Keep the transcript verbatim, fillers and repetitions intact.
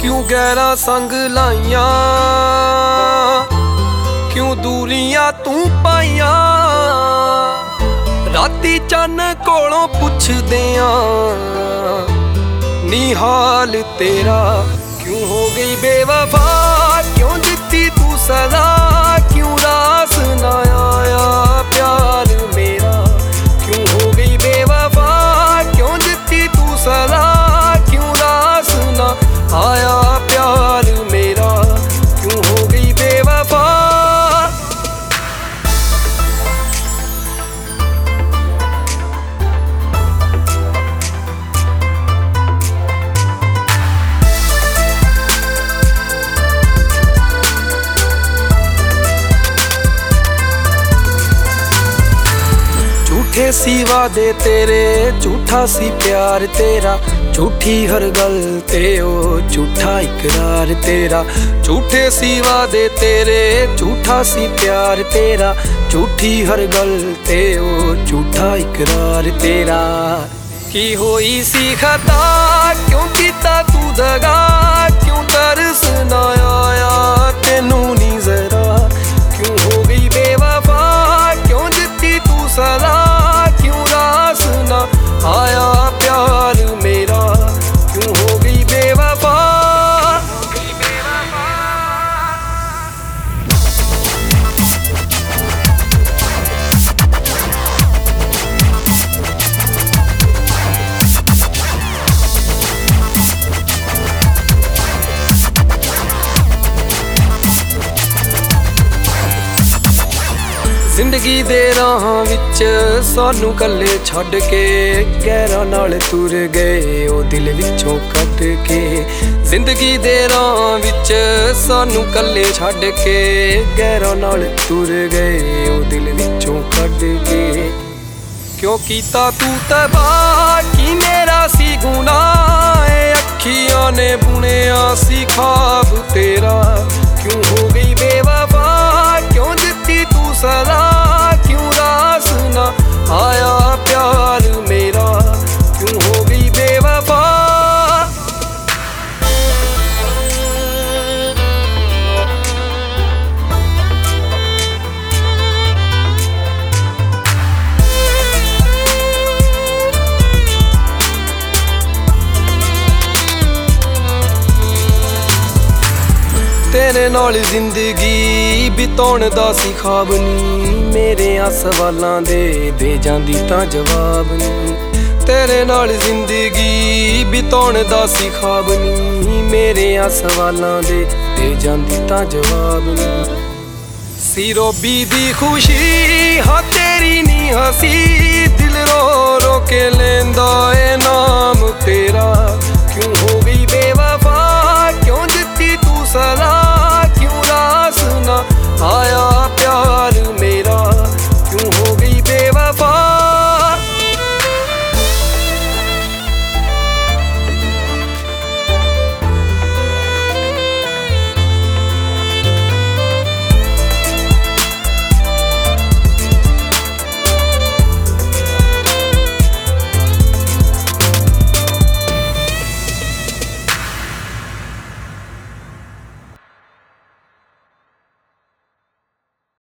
क्यों गैरा संग लाइया, क्यों दूरियां तू पाइया। राती चन्न कोलों पुछदे नी हाल तेरा, क्यों हो गई बेवफा, क्यों दित्ती तू सदा, क्यों रास ना आया प्यार मेरा। क्यों हो गई बेवफा, क्यों दित्ती तू सदा, क्यों रास ना आया प्यार मेरा। क्यों हो गई बेवफा। झूठे सी वादे तेरे, झूठा सी प्यार तेरा, झूठी हर गल ते ओ झूठा इकरार तेरा। झूठे सी वादे तेरे, झूठा सी प्यार तेरा, झूठी हर गल ते ओ झूठा इकरार तेरा। की होई सी खता, क्यों कीता तू दगा, क्यों तरस ना आया तेनू नी जरा। क्यों हो गई बेवफा, क्यों दित्ती तू सदा, क्यों रास ना आया प्यार मेरा। क्यों हो गई बेवफा। जिंदगी दे राहां विच सानू कल्ले छड्ड के, गैरां नाल तुर गए ओ दिल विचों कढ के। जिंदगी दे राहां विच सानू कल्ले छड्ड के, गैरां नाल तुर गए ओ दिल विचों कढ के। क्यों कीता तू तबाह, की मेरा सी गुनाह, अखियां ने बुनिया सी ख्वाब तेरा। क्यों हो गई बेवफा, क्यों दित्ती तू सदा, क्यों रास ना आया प्यार मेरा। क्यों हो गई बेवफा। तेरे नाल जिंदगी बिताउण दा सी ख्वाब नी, मेरे आ सवालां दे दे जांदी तां जवाब नी। तेरे नाल जिंदगी बिताउण दा सी ख्वाब नी, मेरे आ सवालां दे दे जांदी तां जवाब नी। सी रोबी दी खुशी हाँ तेरी नी हसी, दिल रो रो के लेंदा